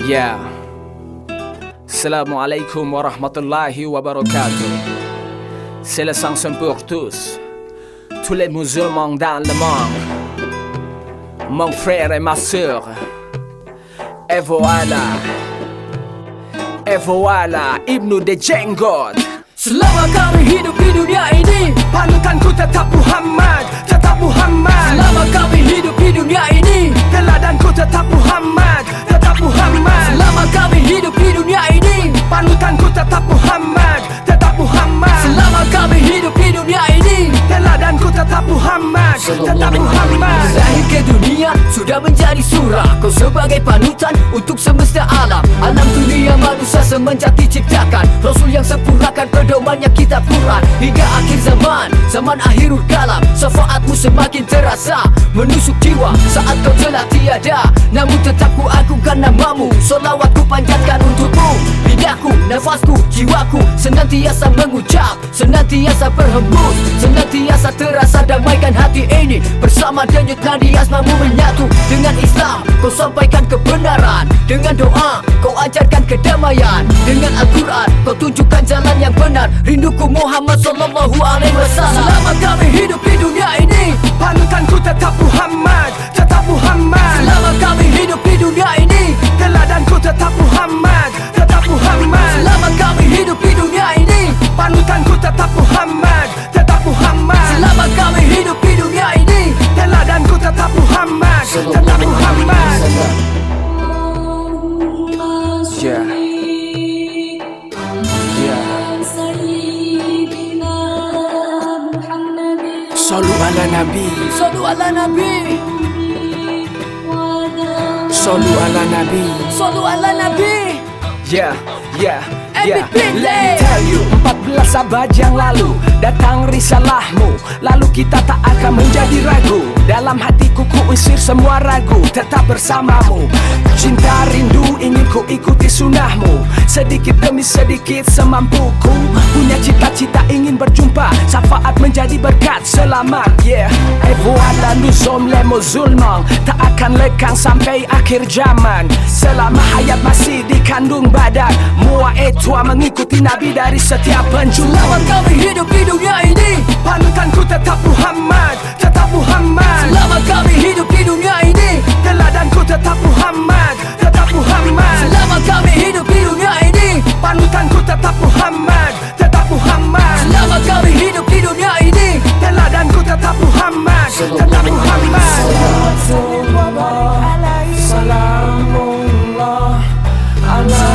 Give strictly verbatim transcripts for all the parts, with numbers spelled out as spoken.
Yeah. Assalamualaikum warahmatullahi wabarakatuh. C'est le sang pour tous, tous les musulmans dans le monde, mon frère et ma sœur. Et voilà, et voilà, Ibnu de Jenggot. Selama kami hidup di dunia ini, panutanku tetap Muhammad, tetap Muhammad. Selama kami hidup di dunia ini, teladanku tetap Muhammad, tetap Muhammad. Selama kami hidup di dunia ini, panutanku tetap Muhammad, tetap Muhammad. Selama kami hidup di dunia ini, teladanku tetap Muhammad, tetap Muhammad. Lahir ke dunia sudah menjadi surah, kau sebagai panutan untuk semesta alam. Alam dunia manusia semenjak diciptakan, Rasul yang sempurnakan pedomannya kitab Quran. Hingga akhir zaman, zaman akhirul kalam, syafaatmu semakin terasa menusuk jiwa saat kau telah tiada. Namun tetap ku agungkan namamu, solawat ku panjatkan untukmu. Lidahku, nafasku, jiwaku senantiasa mengucap, senantiasa berhembus, senantiasa terasa damaikan hati ini. Bersama denyut nadi asmamu menyatu dengan Islam, kau sampaikan kebenaran. Dengan doa, kau ajarkan kedamaian. Dengan Al-Quran, kau tunjukkan jalan yang benar. Rinduku Muhammad sallallahu alaihi wasallam. Selama kami hidup di dunia ini, panutanku tetap Muhammad, tetap Muhammad. Selama kami hidup di dunia ini, teladanku tetap Muhammad, tetap Muhammad. Selama kami hidup di dunia ini, panutanku tetap Muhammad, tetap Muhammad. Selama kami hidup di dunia ini, teladanku tetap Muhammad, tetap Muhammad. Yeah. Sallu ala Nabi, Sallu ala Nabi, Sallu ala Nabi, Sallu ala Nabi. Yeah, yeah, yeah. Every Let me tell you, empat belas abad yang lalu datang risalahmu, lalu kita tak akan menjadi ragu. Dalam hatiku ku usir semua ragu, tetap bersamamu. Cinta rindu ingin ku ikuti sunnahmu, sedikit demi sedikit semampuku. Punya cita-cita ingin berjumpa, syafaat menjadi berkat selamat. Yeah, et voilà nous sommes les musulmans, tak akan lekang sampai akhir zaman. Selama hayat masih dikandung badan, moi et toi mengikuti Nabi dari setiap penjuru. Selama kami hidup di dunia ini, panutanku tetap Muhammad, tetap Muhammad. Selama kami hidup di dunia ini, teladanku tetap Muhammad, tetap Muhammad. Selama kami hidup di dunia ini, panutanku tetap Muhammad, tetap Muhammad. Selama kami hidup di dunia ini, teladanku tetap Muhammad, tetap Muhammad. Salamullah ala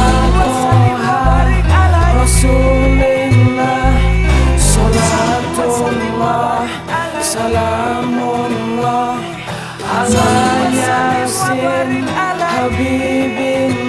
Rasulillah, salatullah, salamullah ala Yasin Habibin